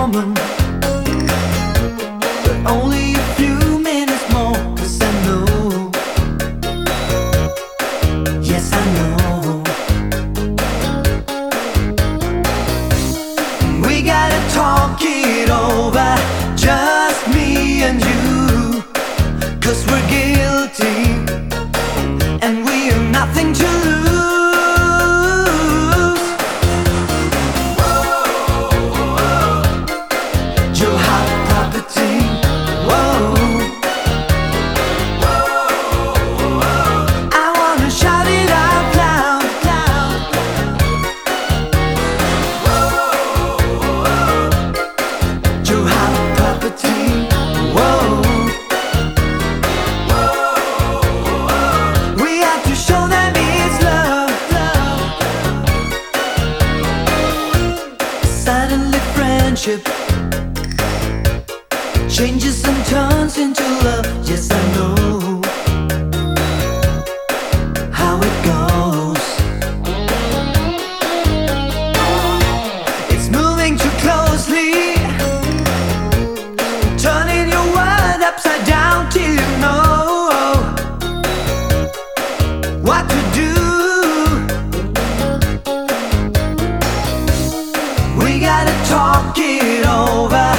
woman, but only a few minutes more. 'Cause I know, yes I know, we gotta talk it over, just me and you. 'Cause we're guilty and we have nothing to lose. Your hot property, whoa. I wanna shout it out loud, loud. Your hot property, whoa. We have to show them it's love, love. Suddenly friendship changes and turns into love. Yes, I know how it goes. It's moving too closely, turning your world upside down till you know what to do. We gotta talk it over,